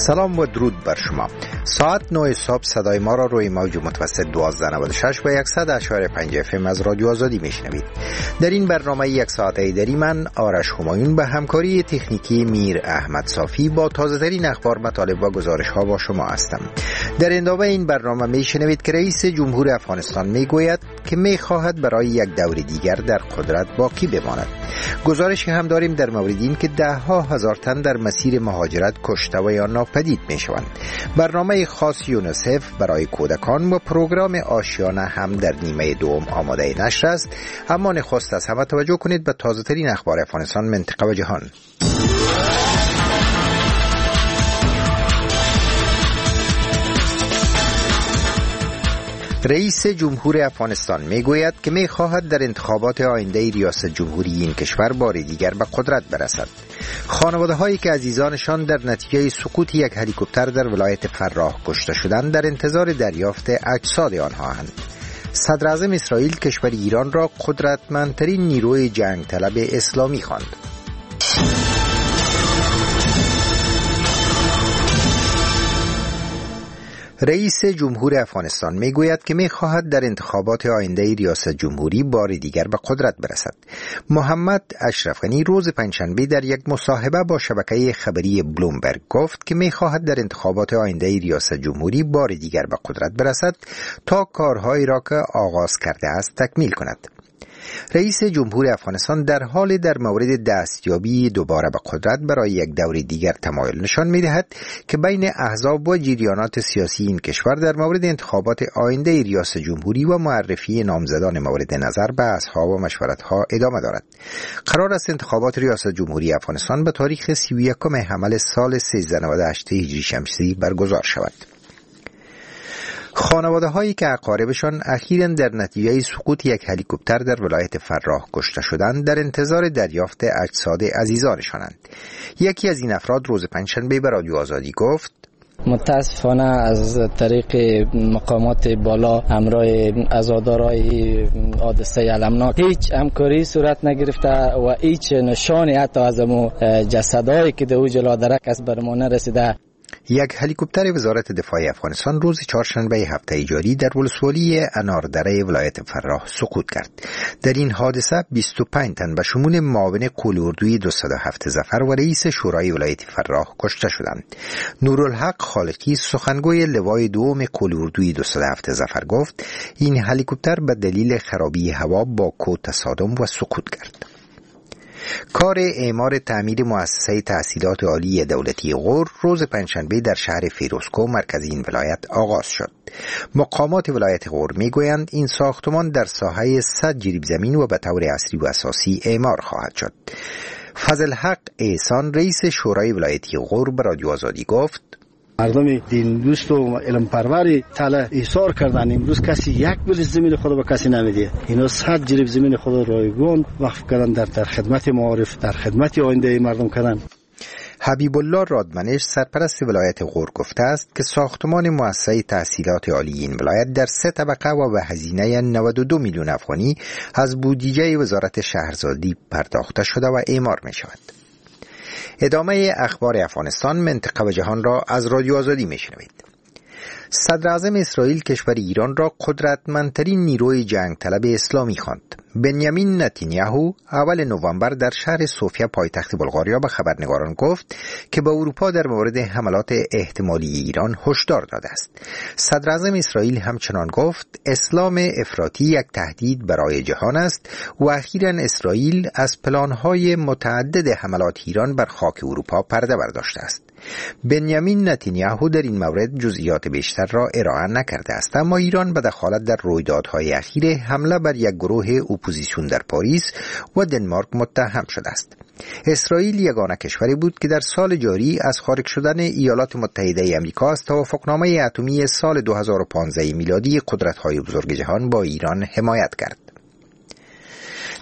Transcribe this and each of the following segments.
سلام و درود بر شما. ساعت 9 صبح صدای ما را روی موج متوسط 1296 و 100.5 FM از رادیو آزادی میشنوید. در این برنامه یک ساعته دری من آرش همایون به همکاری تکنیکی میر احمد صافی با تازه ترین اخبار، مطالب و گزارش ها با شما هستم. در ادامه این برنامه میشنوید که رئیس جمهور افغانستان میگوید که میخواهد برای یک دور دیگر در قدرت باقی بماند. گزارشی هم داریم در مورد این که ده ها هزار تن در مسیر مهاجرت کشته و یا ناپدید میشوند. برنامه خاص یونیسف برای کودکان و پروگرام آشیانه هم در نیمه دوم آماده نشر است. اما نخست از همه توجه کنید به تازه ترین اخبار افغانستان، منطقه و جهان. رئیس جمهور افغانستان میگوید که میخواهد در انتخابات آینده ریاست جمهوری این کشور بار دیگر به قدرت برسد. خانواده هایی که عزیزانشان در نتیجه سقوط یک هلیکوپتر در ولایت فراه کشته شدند در انتظار دریافت اجساد آنهااند. صدر اعظم اسرائیل کشور ایران را قدرتمندترین نیروی جنگ طلب اسلامی خواند. رئیس جمهور افغانستان میگوید که میخواهد در انتخابات آینده ریاست جمهوری بار دیگر به قدرت برسد. محمد اشرف غنی روز پنجشنبه در یک مصاحبه با شبکه خبری بلومبرگ گفت که میخواهد در انتخابات آینده ریاست جمهوری بار دیگر به قدرت برسد تا کارهایی را که آغاز کرده است تکمیل کند. رئیس جمهور افغانستان در حال در مورد دستیابی دوباره به قدرت برای یک دوره دیگر تمایل نشان می‌دهد که بین احزاب و جریانات سیاسی این کشور در مورد انتخابات آینده ریاست جمهوری و معرفی نامزدان مورد نظر بحث‌ها و مشورت‌ها ادامه دارد. قرار است انتخابات ریاست جمهوری افغانستان به تاریخ 31 حمل سال 1398 هجری شمسی برگزار شود. خانواده هایی که اقاربشان اخیراً در نتیجه سقوط یک هلیکوپتر در ولایت فراه کشته شدند در انتظار دریافت اجساد عزیزانشانند. یکی از این افراد روز پنجشنبه به رادیو آزادی گفت: متاسفانه از طریق مقامات بالا همراه عزادارای حادثه المناک هیچ همکاری صورت نگرفته و هیچ نشانی حتی از جسدهایی که در جلو درک است بر ما نرسیده. یک هلیکوپتر وزارت دفاع افغانستان روز چهارشنبه هفته جاری در ولسوالی اناردره ولایت فراه سقوط کرد. در این حادثه 25 تن به شمول معاون قول‌اردوی 207 ظفر و رئیس شورای ولایت فراه کشته شدند. نورالحق خالقی سخنگوی لوای دوم قول‌اردوی 207 ظفر گفت این هلیکوپتر به دلیل خرابی هوا با کوه تصادم و سقوط کرد. کار اعمار تعمیر مؤسسه تحصیلات عالی دولتی غور روز پنجشنبه در شهر فیروزکوه مرکز این ولایت آغاز شد. مقامات ولایت غور میگویند این ساختمان در ساحه 100 جریب زمین و به طور اصلی و اساسی اعمار خواهد شد. فضل حق احسان رئیس شورای ولایتی غور به رادیو آزادی گفت: مردم دین دوست و علم پرور تله ایثار کردن. امروز کسی یک بلیت زمین خود به کسی نمیده. اینا 100 جریب زمین خود رایگان وقف کردن در خدمت معارف، در خدمت آینده مردم کردن. حبیب الله رادمنش سرپرست ولایت غور گفته است که ساختمان مؤسسه تحصیلات عالی این ولایت در 3 طبقه و به هزینه 92 میلیون افغانی از بودجه وزارت شهرسازی پرداخته شده و اعمار می شود. ادامه اخبار افغانستان، منطقه و جهان را از رادیو آزادی میشنوید. صدر اعظم اسرائیل کشور ایران را قدرتمندترین نیروی جنگ طلب اسلامی خواند. بنیامین نتانیاهو اول نوامبر در شهر سوفیا پایتخت بلغاریا به خبرنگاران گفت که به اروپا در مورد حملات احتمالی ایران هشدار داده است. صدر اعظم اسرائیل همچنان گفت اسلام افراطی یک تهدید برای جهان است و اخیراً اسرائیل از پلان‌های متعدد حملات ایران بر خاک اروپا پرده برداشته است. بنیامین نتانیاهو در این مورد جزئیات بیشتر را ارائه نکرده است، اما ایران به دخالت در رویدادهای اخیر حمله بر یک گروه اپوزیسیون در پاریس و دنمارک متهم شده است. اسرائیل یگانه کشوری بود که در سال جاری از خارج شدن ایالات متحده آمریکا از توافقنامه اتمی سال 2015 میلادی قدرت‌های بزرگ جهان با ایران حمایت کرد.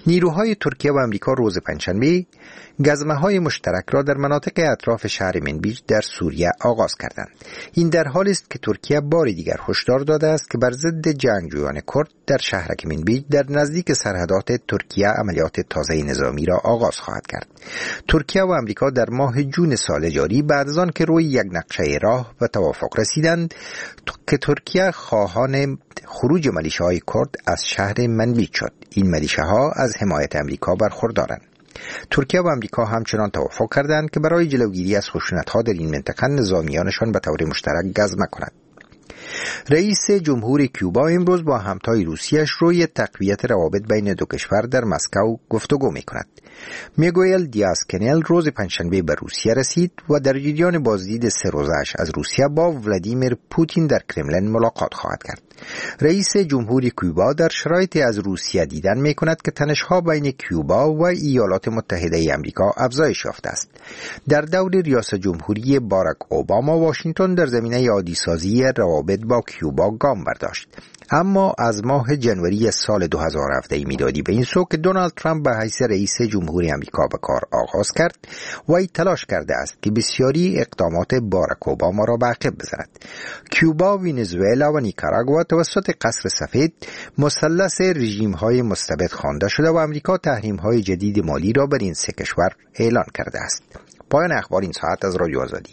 نیروهای ترکیه و آمریکا روز پنجشنبه گزمه‌های مشترک را در مناطق اطراف شهر منبیج در سوریه آغاز کردند. این در حالی است که ترکیه بار دیگر هشدار داده است که بر ضد جنگجویان کرد در شهرک منبیج در نزدیک سرحدات ترکیه عملیات تازه نظامی را آغاز خواهد کرد. ترکیه و آمریکا در ماه جون سال جاری بعد از آن که روی یک نقشه راه و توافق رسیدند که ترکیه خواهان خروج ملیشه‌های کرد از شهر منبیج شد. این ملیشه‌ها از حمایت آمریکا برخوردارند. ترکیه و آمریکا همچنان توافق کردند که برای جلوگیری از خشونت‌ها در این منطقه نظامیانشان به طور مشترک گزمه کنند. رئیس جمهور کیوبا امروز با همتای روسیه‌اش روی تقویت روابط بین دو کشور در مسکو گفتگو می‌کند. میگویل دیاز کنل روز پنجشنبه به روسیه رسید و در جریان بازدید 3 روزه‌اش از روسیه با ولادیمیر پوتین در کرملین ملاقات خواهد کرد. رئیس جمهوری کیوبا در شرایطی از روسیه دیدن می‌کند که تنش‌ها بین کیوبا و ایالات متحده آمریکا افزایش یافته است. در دور ریاست جمهوری باراک اوباما واشنگتن در زمینه عادی‌سازی روابط با کیوبا گام برداشت. اما از ماه جنوری سال 2017 میلادی به این سو که دونالد ترامپ به حیث رئیس جمهوری آمریکا به کار آغاز کرد و تلاش کرده است که بسیاری اقدامات باراک اوباما را به عقب بزند. کیوبا، ونزوئلا و نیکاراگوا توسط قصر سفید مثلث رژیم‌های مستبد خوانده شده و آمریکا تحریم‌های جدید مالی را بر این 3 کشور اعلان کرده است. پایان اخبار این ساعت از رادیو آزادی.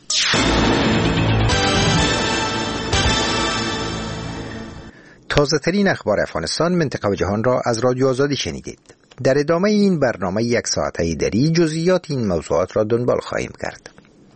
تازه ترین اخبار افغانستان، منطقه و جهان را از رادیو آزادی شنیدید. در ادامه این برنامه 1 ساعته دری جزئیات این موضوعات را دنبال خواهیم کرد.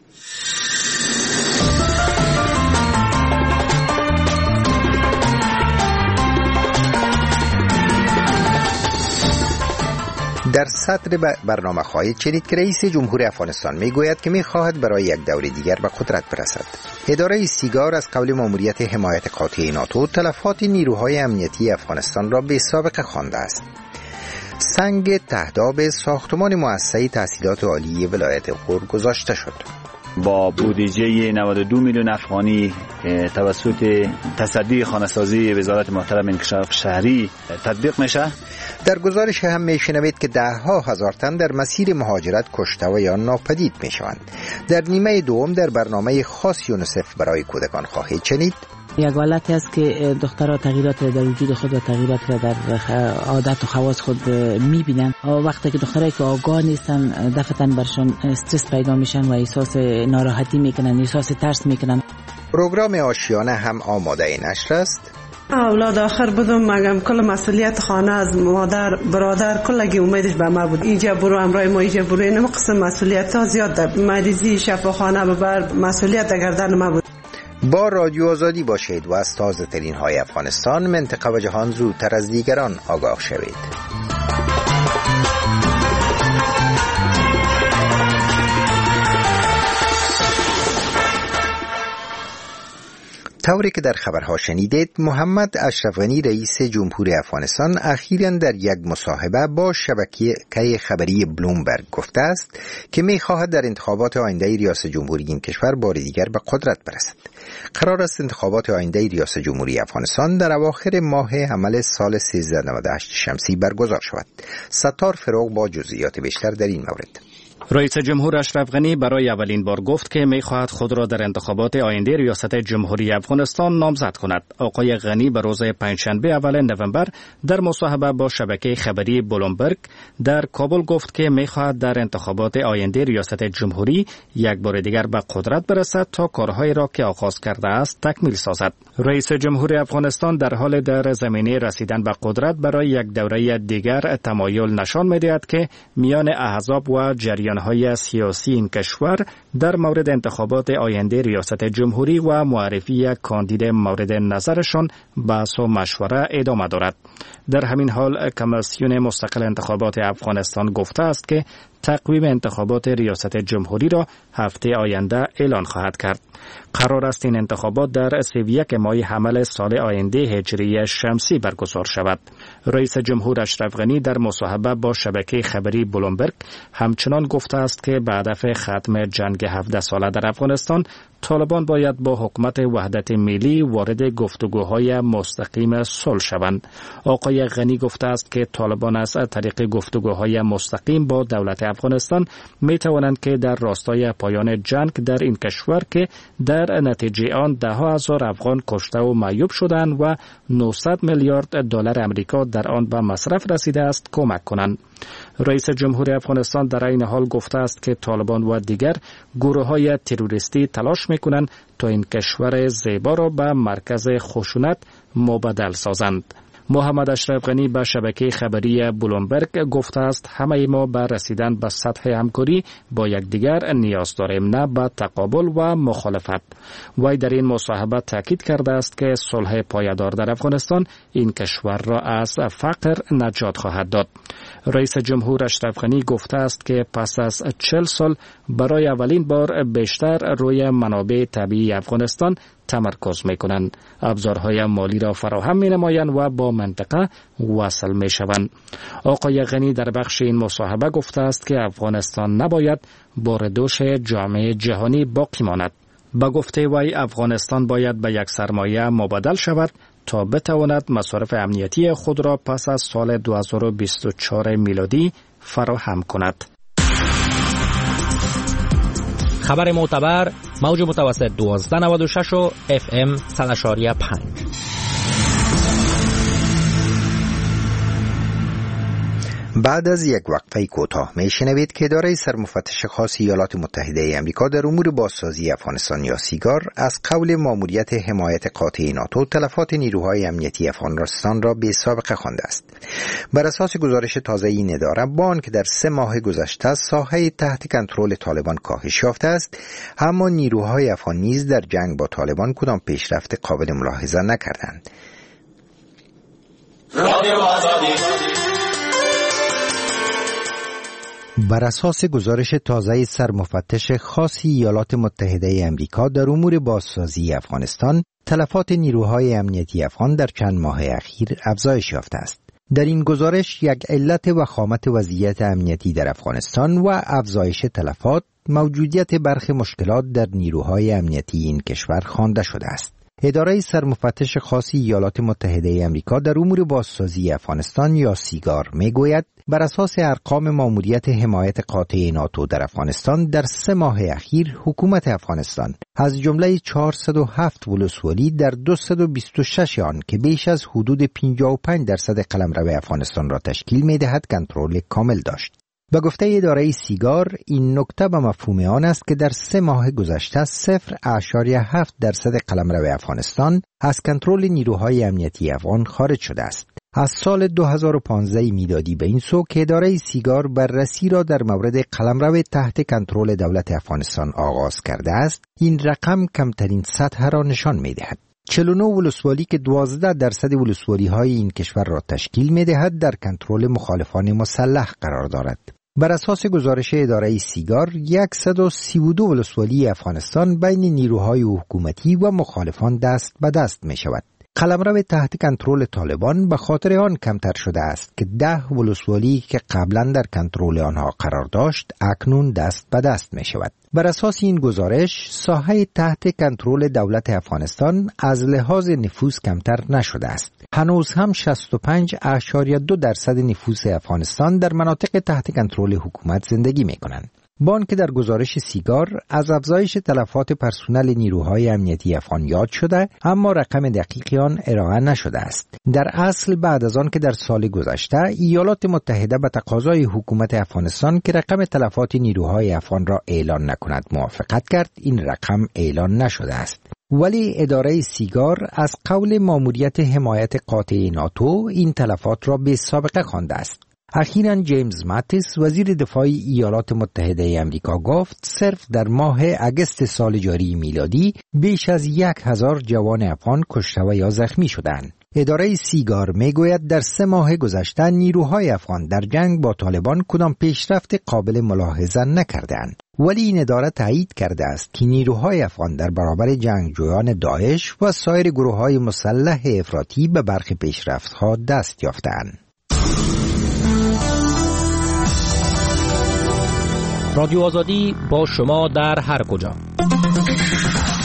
در صدر برنامه خواهید شنید که رئیس جمهور افغانستان میگوید که میخواهد برای یک دور دیگر به قدرت برسد. اداره سیگار از قبل ماموریت حمایت قاطع ناتو تلفات نیروهای امنیتی افغانستان را به سابقه خوانده است. سنگ تهداب ساختمان مؤسسه تحصیلات عالی ولایت غور گذاشته شد. با بودجه 92 میلیون افغانی توسط تصدی خانه‌سازی وزارت محترم انکشاف شهری تطبیق میشه. در گزارش هم میشنوید که 10,000 تن در مسیر مهاجرت کشته و یا ناپدید میشوند. در نیمه دوم در برنامه خاص یونیسف برای کودکان خواهید شنید. یک حالتی است که دخترها تغییرات در وجود خود و تغییرات را در عادت و خواص خود میبینن. وقتی که دخترایی که آگاه نیستن دفعتاً برشان استرس پیدا میشن و احساس ناراحتی میکنن، احساس ترس میکنن. پروگرام آشیانه هم آماده نشر است. اولاد آخر بودم، مگم کل مسئولیت خانه از مادر برادر کلگی امیدش به ما بود. اینجا برو امرای ما اینجا برو، اینم قسم مسئولیت ها زیاد در مریضی شفاخانه ببر، مسئولیت در گردن ما بود. با رادیو آزادی باشید و از تازه ترین های افغانستان، منطقه و جهان زودتر از دیگران آگاه شوید. طوری که در خبرها شنیدید، محمد اشرف غنی رئیس جمهوری افغانستان اخیراً در یک مصاحبه با شبکه خبری بلومبرگ گفته است که می‌خواهد در انتخابات آینده ریاست جمهوری این کشور بار دیگر به قدرت برسد. قرار است انتخابات آینده ریاست جمهوری افغانستان در اواخر ماه حمل سال 1398 شمسی برگزار شود. ستار فروغ با جزئیات بیشتر در این مورد. رئیس جمهور اشرف غنی برای اولین بار گفت که می‌خواهد خود را در انتخابات آینده ریاست جمهوری افغانستان نامزد کند. آقای غنی به روز پنجشنبه اول نوامبر در مصاحبه با شبکه خبری بلومبرگ در کابل گفت که می‌خواهد در انتخابات آینده ریاست جمهوری یک بار دیگر به قدرت برسد تا کارهایی را که آغاز کرده است تکمیل سازد. رئیس جمهور افغانستان در حال در زمینه رسیدن به قدرت برای یک دوره دیگر تمایل نشان می‌دهد که میان احزاب و جریان‌های سیاسی این کشور در مورد انتخابات آینده ریاست جمهوری و معرفی کاندید مورد نظرشان بحث و مشوره ادامه دارد. در همین حال کمیسیون مستقل انتخابات افغانستان گفته است که تقویم انتخابات ریاست جمهوری را هفته آینده اعلان خواهد کرد. قرار است این انتخابات در 31 ماه حمل سال آینده هجری شمسی برگزار شود. رئیس جمهور اشرف غنی در مصاحبه با شبکه خبری بلومبرگ همچنان گفته است که به هدف ختم جنگ 17 ساله در افغانستان طالبان باید با حکومت وحدت ملی وارد گفتگوهای مستقیم صلح شوند. آقای غنی گفته است که طالبان از طریق گفتگوهای مستقیم با دولت افغانستان می توانند که در راستای پایان جنگ در این کشور که در نتیجه آن ده ها هزار افغان کشته و معیوب شدند و 900 میلیارد دلار امریکا در آن به مصرف رسیده است کمک کنند. رئیس جمهوری افغانستان در این حال گفته است که طالبان و دیگر گروه‌های تروریستی تلاش می‌کنند تا این کشور زیبا را به مرکز خشونت مبدل سازند. محمد اشرف غنی به شبکه خبری بلومبرگ گفته است همه ما به رسیدن به سطح همکاری با یکدیگر نیاز داریم، نه به تقابل و مخالفت. وی در این مصاحبه تاکید کرده است که صلح پایدار در افغانستان این کشور را از فقر نجات خواهد داد. رئیس جمهور اشرف غنی گفته است که پس از 40 سال برای اولین بار بیشتر روی منابع طبیعی افغانستان تمرکز می‌کنند. ابزارهای مالی را فراهم می‌نمایند و با منطقه وصل می‌شوند. آقای غنی در بخش این مصاحبه گفته است که افغانستان نباید بار دوش جامعه جهانی باقی ماند. با گفته وی افغانستان باید به یک سرمایه مبادل شود تا بتواند مصارف امنیتی خود را پس از سال 2024 میلادی فراهم کند. خبر معتبر موج متوسط 1296 و FM 100.5. بعد از یک وقفه کوتاه میشنوید که اداره سرمفتش خاص ایالات متحده آمریکا در امور بازسازی افغانستان یا سیگار از قول ماموریت حمایت قاطع ناتو تلفات نیروهای امنیتی افغانستان را بی سابقه خوانده است. بر اساس گزارش تازه این اداره با آنکه در 3 ماه گذشته ساحه تحت کنترل طالبان کاهش یافته است، اما نیروهای افغان نیز در جنگ با طالبان کدام پیشرفت قابل ملاحظه نکردند. بر اساس گزارش تازه سرمفتش خاص ایالات متحده آمریکا در امور بازسازی افغانستان، تلفات نیروهای امنیتی افغان در چند ماه اخیر افزایش یافته است. در این گزارش یک علت وخامت وضعیت امنیتی در افغانستان و افزایش تلفات، موجودیت برخی مشکلات در نیروهای امنیتی این کشور خوانده شده است. اداره سرمفتش خاص ایالات متحده آمریکا در امور بازسازی افغانستان یا سیگار میگوید بر اساس ارقام ماموریت حمایت قاطع ناتو در افغانستان در 3 ماه اخیر حکومت افغانستان از جمله 407 ولسوالی در 226 آن که بیش از حدود 55% قلمرو افغانستان را تشکیل می‌دهد کنترل کامل داشت. به گفته اداره سیگار، این نکته به مفهوم آن است که در 3 ماه گذشته 0.7% قلمرو افغانستان از کنترل نیروهای امنیتی افغان خارج شده است. از سال 2015 میلادی به این سو که اداره سیگار بررسی را در مورد قلمرو تحت کنترل دولت افغانستان آغاز کرده است، این رقم کمترین سطح را نشان می‌دهد. 49 ولسوالی که 12% ولسوالی‌های این کشور را تشکیل می‌دهد در کنترل مخالفان مسلح قرار دارد. بر اساس گزارش اداره سیگار، 132 ولسوالی افغانستان بین نیروهای حکومتی و مخالفان دست به دست می شود. قلمرو تحت کنترل طالبان به خاطر آن کمتر شده است که 10 ولسوالی که قبلا در کنترل آنها قرار داشت اکنون دست به دست می شود. بر اساس این گزارش، ساحه تحت کنترل دولت افغانستان از لحاظ نفوس کمتر نشده است. هنوز هم 65.2% نفوس افغانستان در مناطق تحت کنترل حکومت زندگی می کنند. با آنکه در گزارش سیگار از افزایش تلفات پرسنل نیروهای امنیتی افغان یاد شده، اما رقم دقیقی آن ارائه نشده است. در اصل بعد از آن که در سال گذشته ایالات متحده به تقاضای حکومت افغانستان که رقم تلفات نیروهای افغان را اعلان نکند موافقت کرد، این رقم اعلان نشده است. ولی اداره سیگار از قول ماموریت حمایت قاطع ناتو این تلفات را به سابقه خوانده است. اخیراً جیمز ماتیس وزیر دفاع ایالات متحده آمریکا گفت صرف در ماه اگست سال جاری میلادی بیش از 1000 جوان افغان کشته و یا زخمی شدند. اداره سیگار میگوید در 3 ماه گذشته نیروهای افغان در جنگ با طالبان کدام پیشرفت قابل ملاحظه نکردند. ولی این اداره تایید کرده است که نیروهای افغان در برابر جنگجویان داعش و سایر گروه‌های مسلح افراطی به برخی پیشرفت‌ها دست یافتند. رادیو آزادی با شما در هر کجا.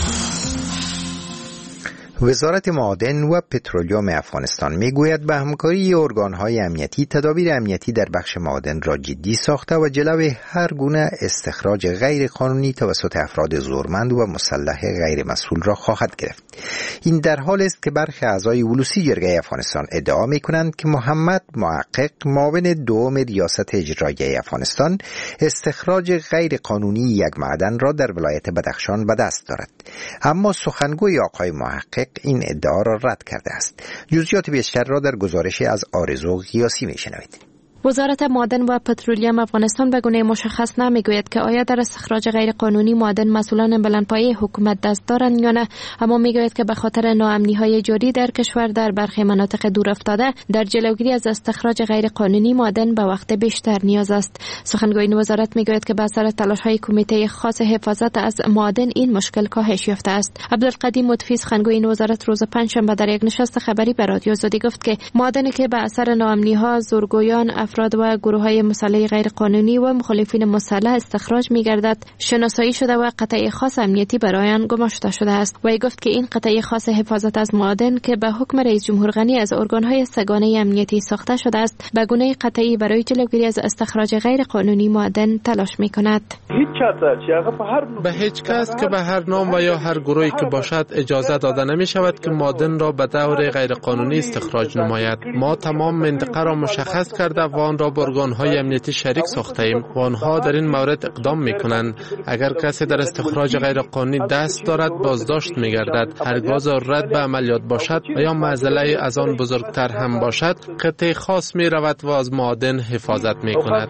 وزارت معادن و پترولیوم افغانستان میگوید به همکاری ارگان‌های امنیتی تدابیر امنیتی در بخش معادن را جدی ساخته و جلوی هر گونه استخراج غیر قانونی توسط افراد زورمند و مسلح غیر مسئول را خواهد گرفت. این در حالی است که برخی اعضای ولوسی جرگه افغانستان ادعا می‌کنند که محمد محقق معاون دوم ریاست اجرایی افغانستان استخراج غیر قانونی یک معدن را در ولایت بدخشان به دست دارد، اما سخنگوی آقای محقق این ادعا را رد کرده است. جزئیات بیشتر را در گزارشی از آرزو غیاسی میشنوید. وزارت معادن و پترولیوم افغانستان به گونه مشخص نمیگوید که آیا در استخراج غیر قانونی معادن مسئولان بلندپایه حکومت دست دارند یا نه، اما میگوید که به خاطر ناامنی‌های جاری در کشور در برخی مناطق دور افتاده در جلوگیری از استخراج غیر قانونی معادن به وقت بیشتر نیاز است. سخنگوی این وزارت میگوید که به اثر تلاش‌های کمیته خاص حفاظت از معادن این مشکل کاهش یافته است. عبدالقدیم مطفی سخنگوی این وزارت روز پنجشنبه در یک نشست خبری به رادیو آزادی گفت که معادنی که به اثر ناامنی‌ها زورگویان افراد و گروه‌های مسلح غیر قانونی و مخالفین مسلح استخراج می‌گردد شناسایی شده و قطعه خاص امنیتی برای آن گماشته شده است. و گفت که این قطعه خاص حفاظت از معادن که به حکم رئیس جمهور غنی از ارگان‌های سگانه امنیتی ساخته شده است، به گونه قطعی برای جلوگیری از استخراج غیر قانونی معادن تلاش می‌کند. به هیچ کس که به هر نام و یا هر گروهی که باشد اجازه داده نمی‌شود که معادن را به طور غیر قانونی استخراج نماید. ما تمام منطقه را مشخص کرده و آن را با ارگان‌های امنیتی شریک ساخته‌ایم و آنها در این مورد اقدام می‌کنند. اگر کسی در استخراج غیر قانونی دست دارد بازداشت می‌گردد. هرگاه رد به عملیات باشد و یا معضله از آن بزرگتر هم باشد، قطعه خاص می‌رود و از معادن حفاظت می‌کند.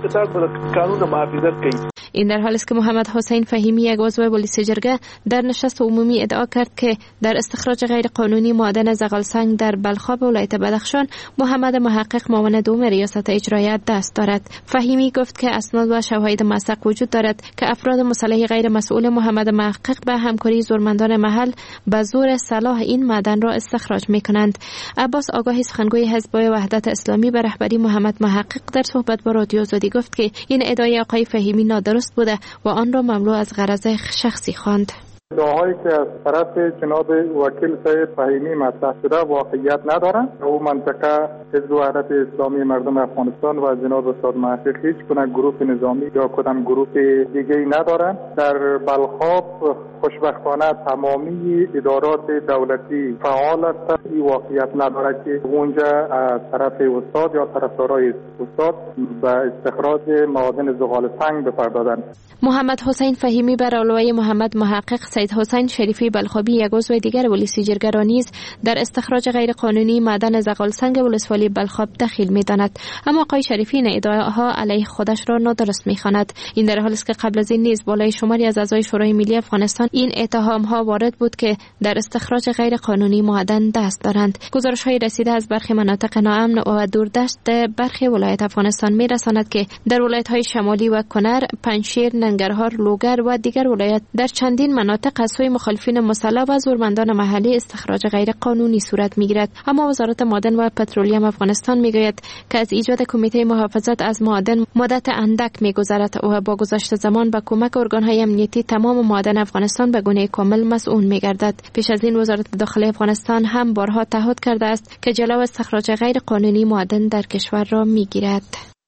این در حالی است که محمد حسین فهیمی یک عضو پلیس جرگه در نشست عمومی ادعا کرد که در استخراج غیر قانونی معادن زغالسنگ در بلخاب ولایت بدخشان محمد محقق معاون دوم ریاست اجرایی دست دارد. فهیمی گفت که اسناد و شواهد موثق وجود دارد که افراد مسلح غیر مسئول محمد محقق به همکاری زورمندان محل به زور سلاح این معدن را استخراج می‌کنند. عباس آگاهی سخنگوی حزب وحدت اسلامی به رهبری محمد محقق در صحبت با رادیو آزادی گفت که این ادعای آقای فهیمی نادرست بوده و آن را مملو از غرض شخصی خواند. ادعاهایی که از طرف جناب وکیل صاحب فهیمی مطرح شده واقعیت ندارند. او منطقه حزب وحدت اسلامی مردم افغانستان و جناب استاد محقق هیچ گونه گروه نظامی یا کدام گروه دیگه‌ای ندارند. در بلخاب خوشبختانه تمامی ادارات دولتی فعال است. این واقعیت ندارد که اونجا از طرف استاد یا طرفدارای استاد به استخراج معادن زغالسنگ بپردازند. محمد حسین فهیمی بر علاوه محمد محقق، سید حسین شریفی بلخابی یک عضو دیگر ولسی جرگه را نیز در استخراج غیر قانونی معدن زغالسنگ ولسوالی بلخاب دخیل می‌داند، اما آقای شریفی این ادعاها علیه خودش را نادرست می‌خواند. این در حالی است که قبل از این نیز بالای شماری از اعضای شورای ملی افغانستان این اتهام‌ها وارد بود که در استخراج غیر قانونی معدن دست دارند. گزارش‌های رسیده از برخی مناطق ناامن و دوردشت برخی ولایت افغانستان می‌رساند که در ولایت‌های شمالی و کنر، پنجشیر، ننگرهار، لوگر و دیگر ولایت در چندین مناطق از سوی مخالفین مسلح و زورمندان محلی استخراج غیر قانونی صورت می‌گیرد. اما وزارت معادن و پترولیوم افغانستان می‌گوید که از ایجاد کمیته محافظت از معادن مدت اندک می‌گذرد و با گذشت زمان با کمک ارگان‌های امنیتی تمام معادن افغانستان به گونه کامل مسئول می‌گردد. پیش از این وزارت داخلی افغانستان هم بارها تعهد کرده است که جلو استخراج غیر قانونی معادن در کشور را می‌گیرد.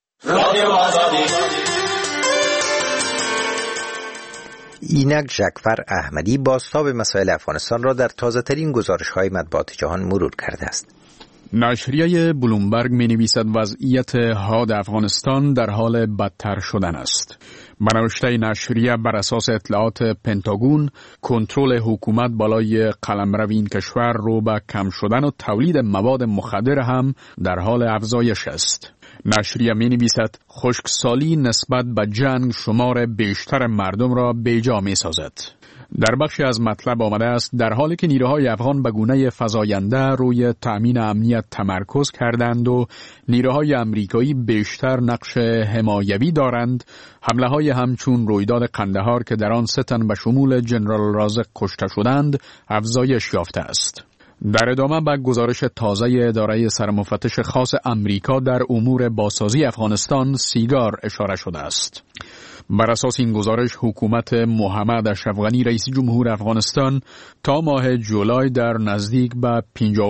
اینک جعفر احمدی بازتاب مسائل افغانستان را در تازه‌ترین گزارش‌های مطبوعات جهان مرور کرده است. نشریه بلومبرگ می‌نویسد وضعیت حاد افغانستان در حال بدتر شدن است. به نوشته نشریه بر اساس اطلاعات پنتاگون، کنترل حکومت بالای قلمرو این کشور رو به کم شدن و تولید مواد مخدر هم در حال افزایش است. نشریه می‌نویسد خشکسالی نسبت به جنگ شمار بیشتر مردم را بیجا می‌سازد. در بخشی از مطلب آمده است در حالی که نیروهای افغان به گونه فزاینده روی تأمین امنیت تمرکز کردند و نیروهای امریکایی بیشتر نقش حمایوی دارند، حمله‌های همچون رویداد قندهار که در آن 3 تن به شمول جنرال رازق کشته شدند افزایش یافته است. در ادامه به گزارش تازه اداره سرمفتش خاص امریکا در امور بازسازی افغانستان سیگار اشاره شده است. بر اساس این گزارش حکومت محمد اشرف غنی رئیس جمهور افغانستان تا ماه جولای در نزدیک به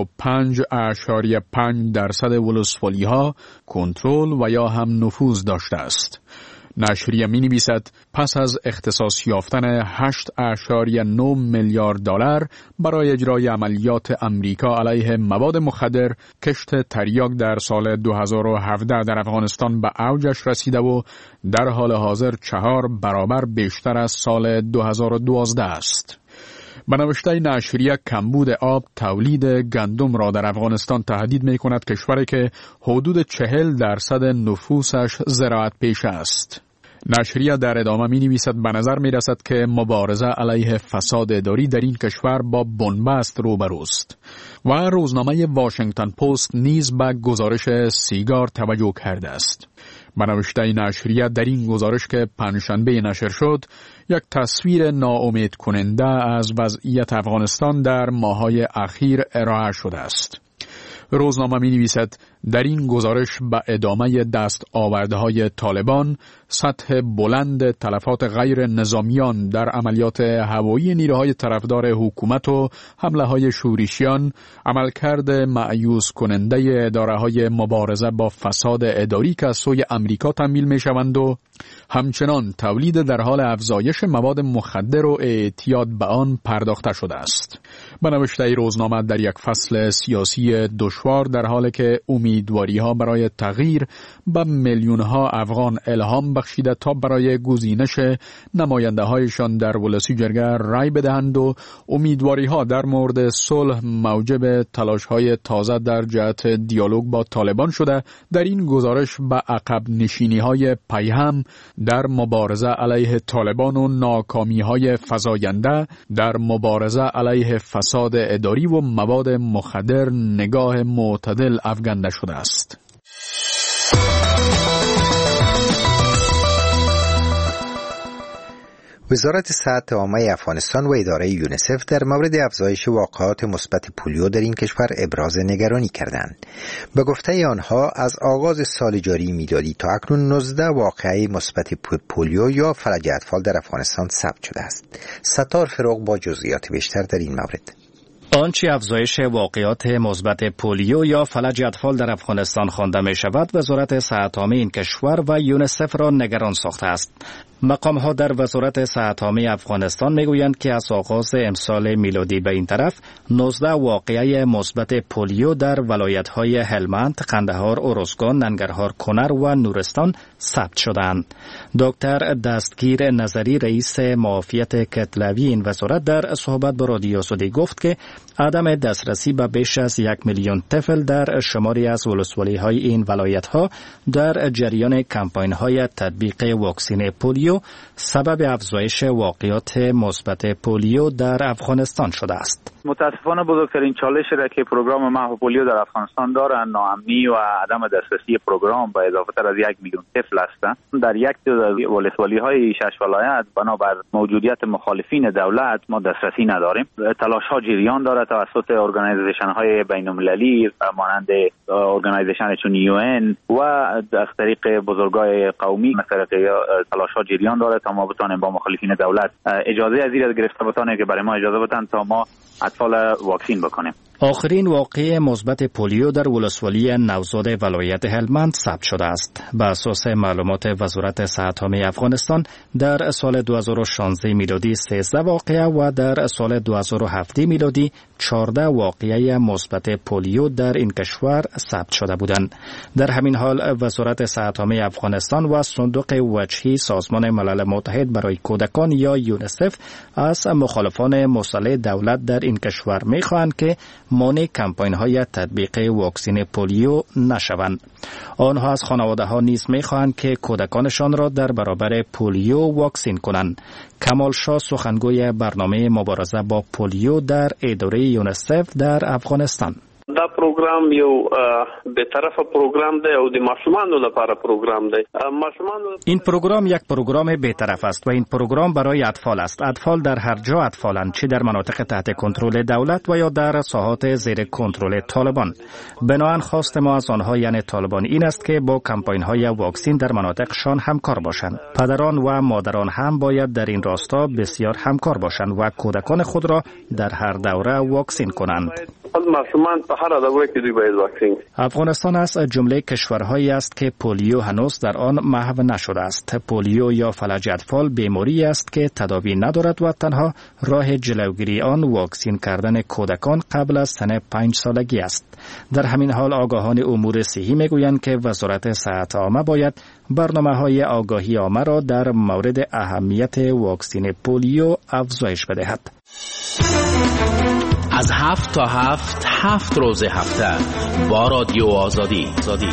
55.5% ولسوالی‌ها کنترل و یا هم نفوذ داشته است. نشریه می نویسد پس از اختصاص یافتن 8.9 میلیارد دلار برای اجرای عملیات امریکا علیه مواد مخدر، کشت تریاک در سال 2017 در افغانستان به اوجش رسیده و در حال حاضر 4 برابر بیشتر از سال 2012 است. به نوشته نشریه کمبود آب تولید گندم را در افغانستان تهدید می کند، کشوری که حدود 40% نفوسش زراعت پیشه است. نشریه در ادامه می نویسد به نظر می رسد که مبارزه علیه فساد اداری در این کشور با بنبست روبروست و روزنامه واشنگتن پست نیز به گزارش سیگار توجه کرده است. به نوشته نشریه در این گزارش که پنجشنبه نشر شد یک تصویر ناامید کننده از وضعیت افغانستان در ماه‌های اخیر ارائه شده است. روزنامه می نویسد در این گزارش به ادامه دست آوردهای طالبان، سطح بلند تلفات غیر نظامیان در عملیات هوایی نیروهای طرفدار حکومت و حمله های شورشیان، عملکرد مأیوس کننده اداره‌های مبارزه با فساد اداری که از سوی امریکا تمویل می شوند و همچنان تولید در حال افزایش مواد مخدر و اعتیاد به آن پرداخته شده است. به نوشته روزنامه در یک فصل سیاسی دشوار در حالی که امیدواری‌ها برای تغییر به میلیون‌ها افغان الهام بخشیده تا برای گزینش نماینده‌هایشان در ولسی جرگه رای بدهند و امیدواری‌ها در مورد صلح موجب تلاش‌های تازه در جهت دیالوگ با طالبان شده، در این گزارش به عقب نشینی‌های پیهم در مبارزه علیه طالبان و ناکامی‌های فزاینده در مبارزه علیه فساد اداری و مواد مخدر نگاه معتدل افکنده شده است. وزارت صحت عامه افغانستان و اداره یونیسف در مورد افزایش واقعات مثبت پولیو در این کشور ابراز نگرانی کردند. به گفته آنها از آغاز سال جاری میلادی تا اکنون 19 واقعه مثبت پولیو یا فلج اطفال در افغانستان ثبت شده است. ستار فروغ با جزئیات بیشتر در این مورد. آنچه افزایش واقعات مثبت پولیو یا فلج اطفال در افغانستان خوانده می شود، وزارت صحت عامه این کشور و یونیسف را نگران ساخته است. مقام‌ها در وزارت صحت عامه افغانستان میگویند که از آغاز امسال میلادی به این طرف 19 واقعه مثبت پولیو در ولایت‌های هلمند، قندهار، ارزگان، ننگرهار، کنر و نورستان ثبت شدند. دکتر دستگیر نظری رئیس معافیت کتلوی این وزارت در صحبت با رادیو سعودی گفت که عدم دسترسی به بیش از 1 میلیون طفل در شماری از ولسوالی‌های این ولایت‌ها در جریان کمپاین‌های تطبیق واکسن پولیو سبب افزایش واقعات مثبت پولیو در افغانستان شده است. متاسفانه بزرگترین چالشی را که پروگرام محو پولیو در افغانستان دارد ناامنی و عدم دسترسی پروگرام با اضافه تر از 1 میلیون طفل است. در یک ولسوالی‌های 6 ولایت بنابر موجودیت مخالفین دولت ما دسترسی نداریم. تلاش‌ها جریان دارد توسط ارگانیزیشن‌های بین‌المللی مانند ارگانیزیشن چون UN و از طریق بزرگای قومی تلاش‌ها جریان دارد تا ما بتوانیم با مخالفین دولت اجازه از این گرفته بتانیم که برای ما اجازه بدن تا ما اطفال واکسین بکنیم. آخرین واقعه مثبت پولیو در ولسوالی نوزاد ولایت هلمند ثبت شده است. بر اساس معلومات وزارت صحت عامه افغانستان در سال 2016 میلادی 13 واقعه و در سال 2007 میلادی 14 واقعه مثبت پولیو در این کشور ثبت شده بودند. در همین حال وزارت صحت عامه افغانستان و صندوق وجهی سازمان ملل متحد برای کودکان یا یونیسف از مخالفان مسلح دولت در این کشور می‌خواهند که مانع کمپاین‌های تطبیق واکسن پولیو نشوند. آنها از خانواده‌ها نیز می‌خواهند که کودکانشان را در برابر پولیو واکسین کنند. کمال شاه سخنگوی برنامه مبارزه با پولیو در اداره یونیسف در افغانستان: دا پروګرام یو به طرفه پروګرام دی او د ماشومانو لپاره پروګرام دی. این پروگرام یک پروگرام بی‌طرف است و این پروگرام برای اطفال است. اطفال در هر جا اطفالند، چه در مناطق تحت کنترل دولت و یا در ساحات زیر کنترل طالبان. بنابراین خواست ما از آنها یعنی طالبان این است که با کمپاین‌های واکسین در مناطقشان همکار باشند. پدران و مادران هم باید در این راستا بسیار همکار باشند و کودکان خود را در هر دوره واکسین کنند. افغانستان از جمله کشورهایی است که پولیو هنوز در آن محو نشده است. پولیو یا فلج اطفال بیماری است که تداوی ندارد و تنها راه جلوگیری آن واکسین کردن کودکان قبل از سن 5 سالگی است. در همین حال آگاهان امور صحی میگویند که وزارت صحت عامه باید برنامه‌های آگاهی عامه را در مورد اهمیت واکسین پولیو افزایش بدهد. از 7 تا 7 روز هفته با رادیو آزادی.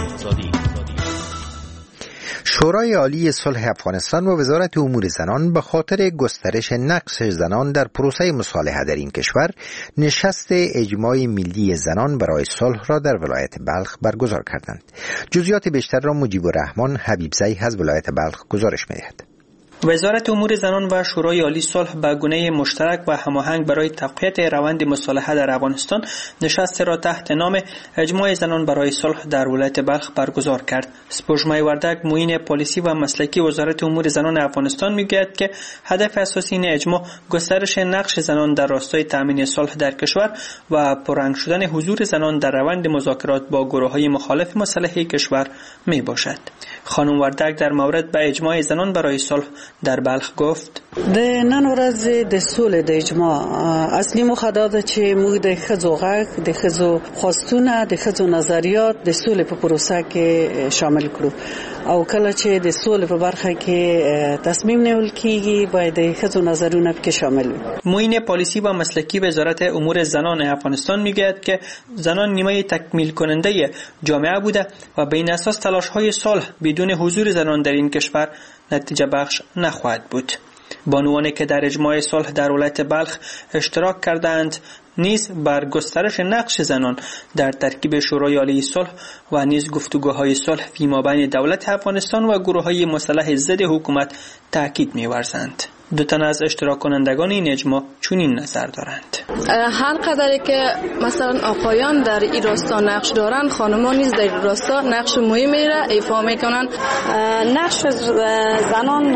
شورای عالی صلح افغانستان و وزارت امور زنان به خاطر گسترش نقش زنان در پروسه مصالحه در این کشور نشست اجماع ملی زنان برای صلح را در ولایت بلخ برگزار کردند. جزئیات بیشتر را مجیب الرحمن حبیبزی از ولایت بلخ گزارش می‌دهد. وزارت امور زنان و شورای عالی صلح به گونه مشترک و هماهنگ برای تقویت روند مصالحه در افغانستان نشست را تحت نام اجماع زنان برای صلح در ولایت بلخ برگزار کرد. سپوږمۍ وردک معین پالیسی و مسلکی وزارت امور زنان افغانستان میگوید که هدف اساسی این اجماع گسترش نقش زنان در راستای تامین صلح در کشور و پررنگ شدن حضور زنان در روند مذاکرات با گروه‌های مخالف مصالحه کشور می باشد. خانم وردک در مورد به اجماع زنان برای صلح در بلخ گفت: د نن ورځ د سولې د اجماع اصلي موخه دا ده چې موږ د ښځو غږ، د ښځو خواستونه، د ښځو نظریات د سولې په پروسه کې شامل کړو او کله چې د سولې په برخه کې تصمیم نیول کیږي باید د ښځو نظرونه پکې شامل وي. معین پالیسی و مسلکی وزارت امور زنان افغانستان میگوید که زنان نیمه تکمیل کننده جامعه بوده و به این اساس تلاش‌های صلح بدون حضور زنان در این کشور نتیجه بخش نخواهد بود. بانوانی که در اجماع صلح در ولایت بلخ اشتراک کردند نیز بر گسترش نقش زنان در ترکیب شورای عالی صلح و نیز گفتگوهای صلح فیمابین دولت افغانستان و گروه‌های مسلح ضد حکومت تاکید می‌ورزند. دو تن از اشتراک کنندگان این اجماع چنین نظر دارند: هر قدری که مثلا آقایان در این راستا نقش دارند، خانمان نیز در این راستا نقش مهمی را ایفا میکنند. نقش زنان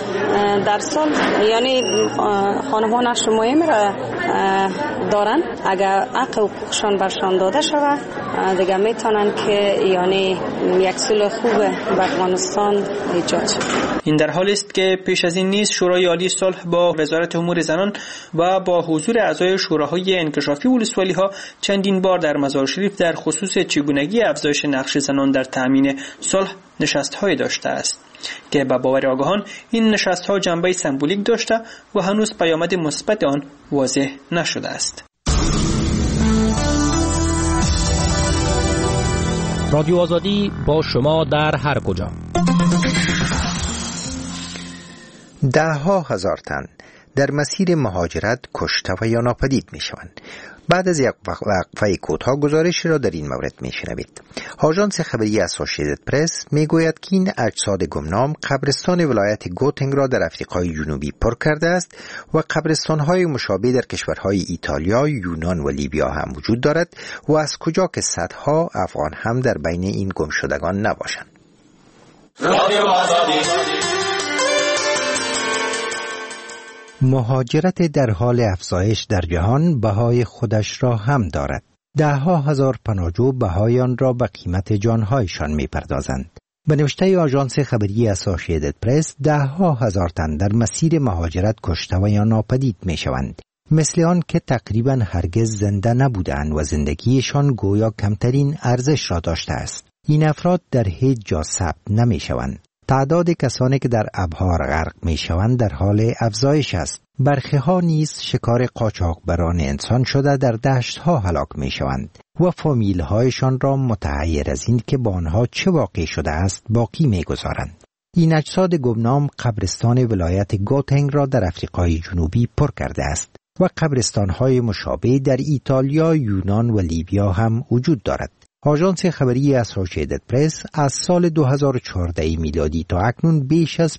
در صلح یعنی خانمان نقش مهمی را دارند. اگر حق و حقوقشان برشان داده شود دیگه میتونن که یعنی یک صلح خوب به افغانستان ایجاد شود. این در حالی است که پیش از این نیز شورای عالی صلح با وزارت امور زنان و با حضور اعضای شوراهای انکشافی ولسوالی‌ها چندین بار در مزار شریف در خصوص چگونگی افزایش نقش زنان در تامین صلح نشست‌های داشته است که به باور آگاهان این نشست‌ها جنبه سمبولیک داشته و هنوز پیامد مثبت آن واضح نشده است. رادیو آزادی با شما در هر کجا. ده‌ها هزار تن در مسیر مهاجرت کشته و یا ناپدید می شوند. بعد از یک وقفه کوتاه گزارشی را در این مورد می شنوید. آژانس خبری اسوسییتد پرس می گوید که این اجساد گمنام قبرستان ولایت گوتنگ را در افریقای جنوبی پر کرده است و قبرستان‌های مشابه در کشورهای ایتالیا، یونان و لیبیا هم وجود دارد و از کجا که صدها افغان هم در بین این گمشدگان نباشند. مهاجرت در حال افزایش در جهان بهای خودش را هم دارد. ده‌ها هزار پناهجو بهای آن را به قیمت جانهایشان می‌پردازند. به نوشته آژانس خبری اسوسییتد پرس، ده‌ها هزار تن در مسیر مهاجرت کشته و یا ناپدید می‌شوند، مثل آن که تقریباً هرگز زنده نبودند و زندگیشان گویا کمترین ارزش را داشته است. این افراد در هیچ جا ثبت نمی‌شوند. تعداد کسانی که در ابحار غرق می‌شوند در حال افزایش است. برخی‌ها نیز شکار قاچاقبران انسان شده در دشت‌ها هلاک می‌شوند و فامیل‌هایشان را متحیر از این که با آنها چه واقع شده است باقی می‌گذارند. این اجساد گمنام قبرستان ولایت گوتنگ را در افریقای جنوبی پر کرده است. و قبرستان‌های مشابه در ایتالیا، یونان و لیبیا هم وجود دارد. آژانس خبری اسوسییتد پرس از سال 2014 میلادی تا اکنون بیش از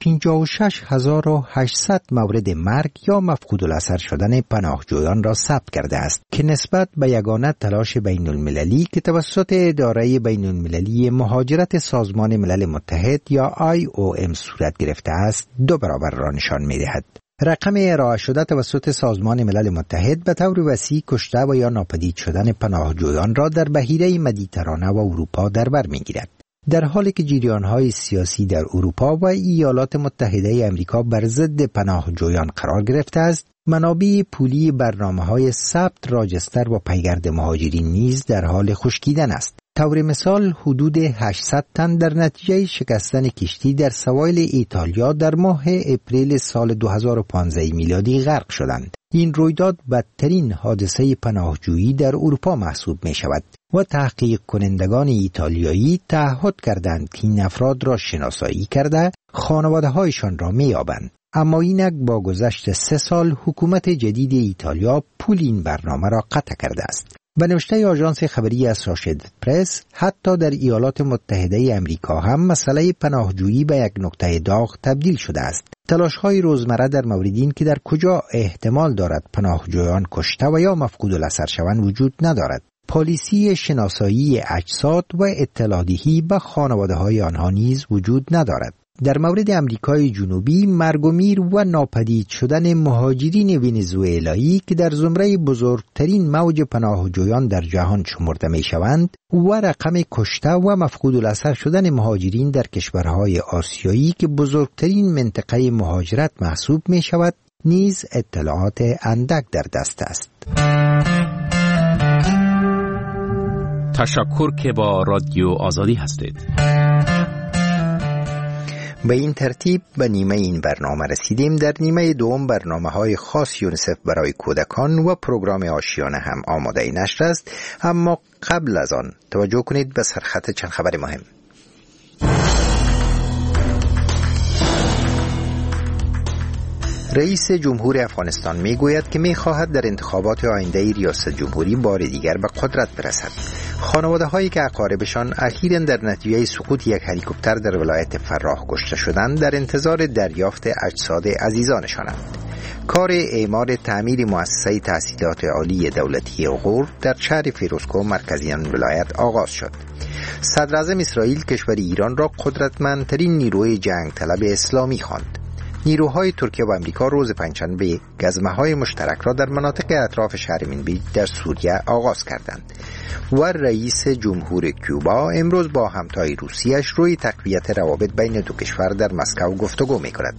56800 مورد مرگ یا مفقود الاثر شدن پناهجویان را ثبت کرده است که نسبت به یگانه تلاش بین المللی که توسط اداره بین المللی مهاجرت سازمان ملل متحد یا IOM صورت گرفته است 2 برابر را نشان می‌دهد. رقم ارائه شده توسط سازمان ملل متحد به طور وسیع کشته و یا ناپدید شدن پناهجویان را در بحیره مدیترانه و اروپا در بر می‌گیرد. در حالی که جریان‌های سیاسی در اروپا و ایالات متحده آمریکا بر ضد پناهجویان قرار گرفته است، منابع پولی برنامه‌های ثبت، راجستر و پیگرد مهاجرین نیز در حال خشکیدن است. طور مثال حدود 800 تن در نتیجه شکستن کشتی در سواحل ایتالیا در ماه اپریل سال 2015 میلادی غرق شدند. این رویداد بدترین حادثه پناهجویی در اروپا محسوب می شود و تحقیق کنندگان ایتالیایی تعهد کردند که این افراد را شناسایی کرده خانواده هایشان را می یابند. اما اینک با گذشت 3 سال حکومت جدید ایتالیا پول این برنامه را قطع کرده است. به نوشته آژانس خبری اسوسییتد پرس، حتی در ایالات متحده آمریکا هم مسئله پناهجویی به یک نقطه داغ تبدیل شده است. تلاش‌های روزمره در مورد این که در کجا احتمال دارد پناهجویان کشته و یا مفقود الاثر شوند وجود ندارد. پالیسی شناسایی اجساد و اطلاع‌دهی به خانواده‌های آنها نیز وجود ندارد. در مورد امریکای جنوبی، مرگ و میر و ناپدید شدن مهاجرین ونزوئلایی که در زمره بزرگترین موج پناهجویان در جهان شمرده می شوند و رقم کشته و مفقود الاثر شدن مهاجرین در کشورهای آسیایی که بزرگترین منطقه مهاجرت محسوب می شود، نیز اطلاعات اندک در دست است. تشکر که با رادیو آزادی هستید. به این ترتیب به نیمه این برنامه رسیدیم. در نیمه دوم برنامه‌های خاص یونیسف برای کودکان و پروگرام آشیانه هم آماده نشر است، اما قبل از آن توجه کنید به سرخط چند خبر مهم. رئیس جمهور افغانستان میگوید که میخواهد در انتخابات آینده ریاست جمهوری بار دیگر به قدرت برسد. خانواده هایی که اقاربشان اخیراً در نتیجه سقوط یک هلیکوپتر در ولایت فراه کشته شدند در انتظار دریافت اجساد عزیزانشانند. کار اعمار تعمیر مؤسسه تحصیلات عالی دولتی غور در شهر فیروزکوه مرکزی آن ولایت آغاز شد. صدر اعظم اسرائیل کشور ایران را قدرتمندترین نیروی جنگ طلب اسلامی خواند. نیروهای ترکیه و امریکا روز پنجشنبه گزمه‌های مشترک را در مناطق اطراف شهر منبیج در سوریه آغاز کردند و رئیس جمهور کوبا امروز با همتای روسیه‌اش روی تقویت روابط بین دو کشور در مسکو گفتگو می‌کند.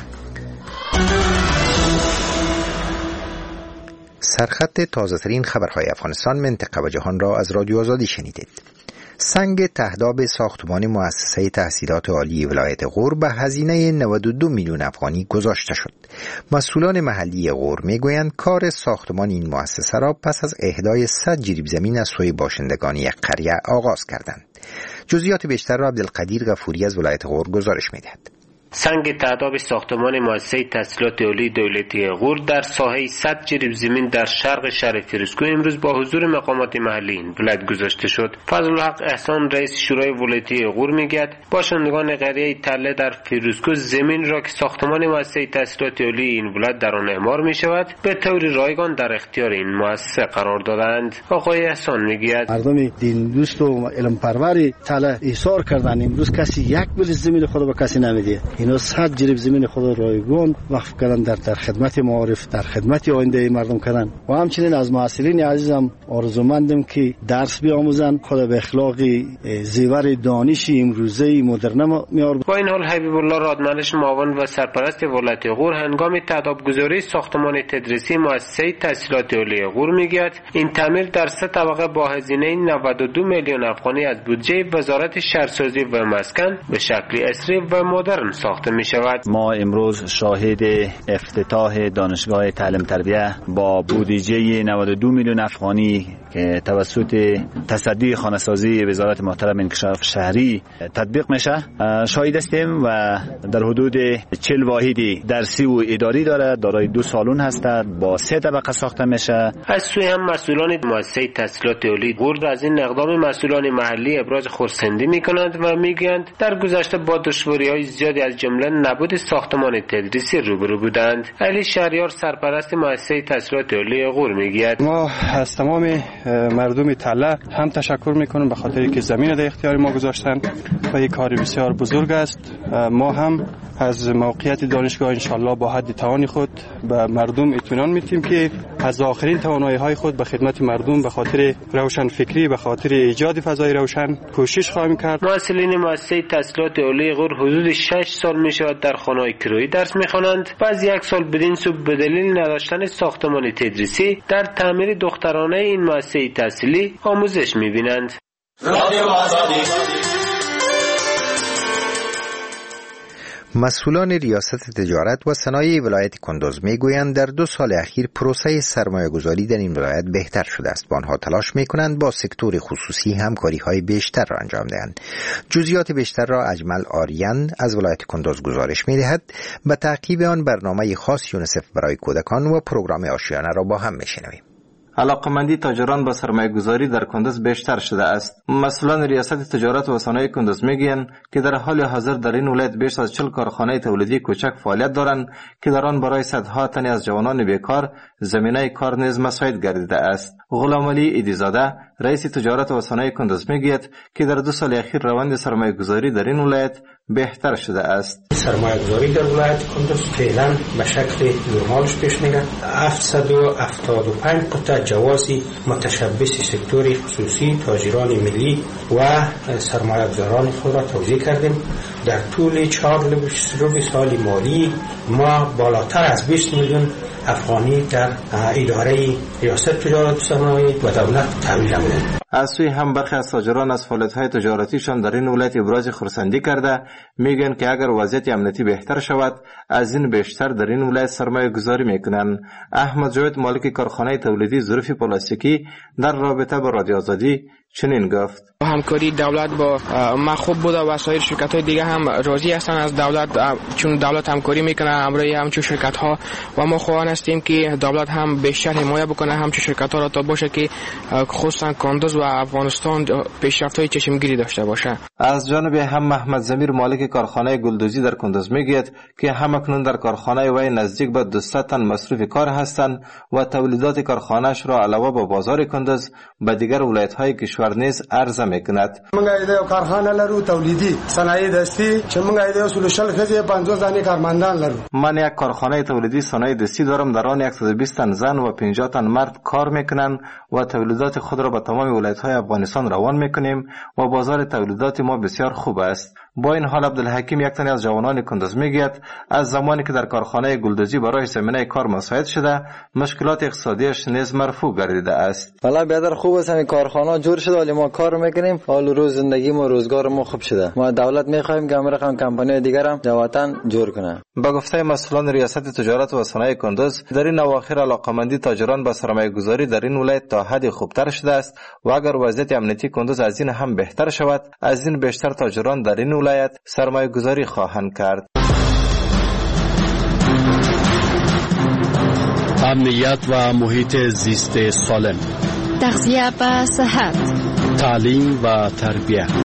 سرخط تازه‌ترین خبرهای افغانستان، منطقه و جهان را از رادیو آزادی شنیدید. سنگ تهداب ساختمان مؤسسه تحصیلات عالی ولایت غور به هزینه 92 میلیون افغانی گذاشته شد. مسئولان محلی غور میگویند کار ساختمان این مؤسسه را پس از اهدای 100 جریب زمین از سوی باشندگان یک قریه آغاز کردند. جزئیات بیشتر را عبدالقدیر غفوری از ولایت غور گزارش میدهد. سنگ تهداب ساختمان مؤسسه تحصیلات عالی دولتی غور در ساحه 100 جریب زمین در شرق شهر فیروزکوه امروز با حضور مقامات محلی این ولایت گذاشته شد. فضل الحق احسان رئیس شورای ولایتی غور میگوید باشندگان قریه تله در فیروزکوه زمین را که ساختمان مؤسسه تحصیلات عالی این ولایت در آن اعمار می شود به طور رایگان در اختیار این مؤسسه قرار دادند. آقای احسان میگوید مردم دین دوست و علم پرور تله ایثار کردن، امروز کسی یک بل زمین خود به کسی نمیده. اینا 100 جریب زمین خود رایگان وقف کردن در خدمت معارف، در خدمت آینده مردم کردن. و همچنین از معلمین عزیزم آرزومندم که درس بیاموزن، خود به اخلاق زیور دانش امروزه مدرن میار. با این حال حبیب الله رادمنش معاون و سرپرست ولایت غور هنگام تهداب گذاری ساختمان تدریسی مؤسسه تحصیلات عالی غور میگوید این تعمیر در 3 طبقه با هزینه 92 میلیون افغانی از بودجه وزارت شهرسازی و مسکن به شکل عصری و مدرن ساخته می شود. ما امروز شاهد افتتاح دانشگاه تعلیم تربیه با بودجه 92 میلیون افغانی که توسط تصدی خانه‌سازی وزارت محترم انکشاف شهری تطبیق میشه شاهد هستیم و در حدود 40 واحد درسی و اداری دارد، دارای 2 سالن هستند، با 3 طبقه ساخته میشه. از سوی هم مسئولان مؤسسه تحصیلات عالی غرد از این اقدام مسئولان محلی ابراز خرسندی میکنند و میگویند در گذشته با دشواری‌های زیادی از جمله نبود ساختمان تدریسی روبرو بودند. علی شهریار سرپرست مؤسسه تحصیلات عالی غرد میگوید ما از تمام مردم تله هم تشکر میکنم به خاطر که زمین در اختیار ما گذاشتن و یک کار بسیار بزرگ است. ما هم از موقعیت دانشگاه انشالله با حد توان خود به مردم اطمینان میدیم که از آخرین توانایی‌های خود به خدمت مردم به خاطر روشن فکری، به خاطر ایجاد فضای روشن کوشش خواهیم کرد. مسئولین مؤسسه تحصیلات عالی غرد حدود 6 سال میشود در خانه‌های کرایی درس میخوانند و از 1 سال بدین سو به دلیل نداشتن ساختمان تدریسی در تعمیر دخترانه این مؤسسه تحصیلی آموزش میبینند. مسئولان ریاست تجارت و صنایع ولایت کندوز میگویند در 2 سال اخیر پروسه سرمایه گذاری در این ولایت بهتر شده است و آنها تلاش میکنند با سکتور خصوصی همکاری های بیشتر را انجام دهند. جزئیات بیشتر را اجمل آریان از ولایت کندوز گزارش میدهد. به تعقیب آن برنامه خاص یونیسف برای کودکان و پروگرام آشیانه را با هم میشنویم. علاقمندی تاجران با سرمایه گذاری در کندوز بیشتر شده است. مسئولان ریاست تجارت و صنایع کندوز میگویند که در حال حاضر در این ولایت بیش از 40 کارخانه تولیدی کوچک فعالیت دارند که در آن برای صدها تن از جوانان بیکار زمینه کار نیز مساعد گردیده است. غلام علی ایدیزاده رئیس تجارت و صنایع کندوز میگوید که در 2 سال اخیر روند سرمایه گذاری در این ولایت بهتر شده است. سرمایه گذاری در ولایت کندوز فعلا به شکل نرمالش پیش میره. 775 قطعه جوازی متشبث سکتور خصوصی، تاجران ملی و سرمایه گذاران خود را توزیع کردیم. در طول 4 سال مالی ما بالاتر از 20 میلیون افغانی در اداره ریاست تجارت و صنایع و دولت تحویل نمودند. از سوی هم برخی از تاجران از فعالیت‌های تجارتیشان در این ولایت ابراز خرسندی کرده میگن که اگر وضعیت امنیتی بهتر شود از این بیشتر در این ولایت سرمایه گذاری میکنن. احمد جاوید مالک کارخانه تولیدی ظروف پلاستیکی در رابطه با رادیو آزادی چنین گفت: همکاری دولت با ما خوب بوده و سایر شرکت‌های دیگه هم راضی هستن از دولت، چون دولت همکاری میکنه همراه همچون شرکت‌ها و ما خواهان هستیم که دولت هم بیشتر حمایت بکنه همچون شرکت‌ها را تا باشه که خصوصا کندوز و افغانستان پیشرفت‌های چشمگیری داشته باشه. از جانب هم محمد زمیر مالک کارخانه گلدوزی در کندوز میگوید که همکنون در کارخانه وی نزدیک به 200 تن مصروف کار هستند و تولیدات کارخانه‌اش را علاوه به بازار کندوز به دیگر ولایت‌های کشور نیز عرضه میکند. موږ د کارخانه لرو تولیدی صنایع دستی چې موږ د سولوشل خزه 50 دانه کارمندان لرو. من یک کارخانه تولیدی صنایع دستی دارم، در آن 120 تن زن و 50 تن مرد کار میکنند و تولیدات خود را به تمام ولایت‌های افغانستان روان میکنیم و بازار تولیدات ما بسیار خوب است. با این حال عبدالحکیم یک تن از جوانان کندوز میگوید از زمانی که در کارخانه گلدوزی برای زمینه کار مساعد شده مشکلات اقتصادیش نیز مرفوع گردیده است. والا بیادر خوب است، همین کارخانه جور شده ولی ما کار میکنیم، حال روز زندگی ما روزگار ما خوب شده. ما دولت میخوایم که امرقم کمپانی دیگر هم جواتن جور کنه. با گفته مسئولان ریاست تجارت و صنایع کندوز در این اواخر علاقمندی تاجران به سرمایه گذاری در این ولایت تا حدی خوبتر شده است و اگر وضعیت امنیتی کندوز از این هم بهتر شود از این بیشتر تاجران در این ولایت سرمایه گذاری خواهند کرد. امنیت و محیط زیست سالم، تغذیه و صحت، تعلیم و تربیت،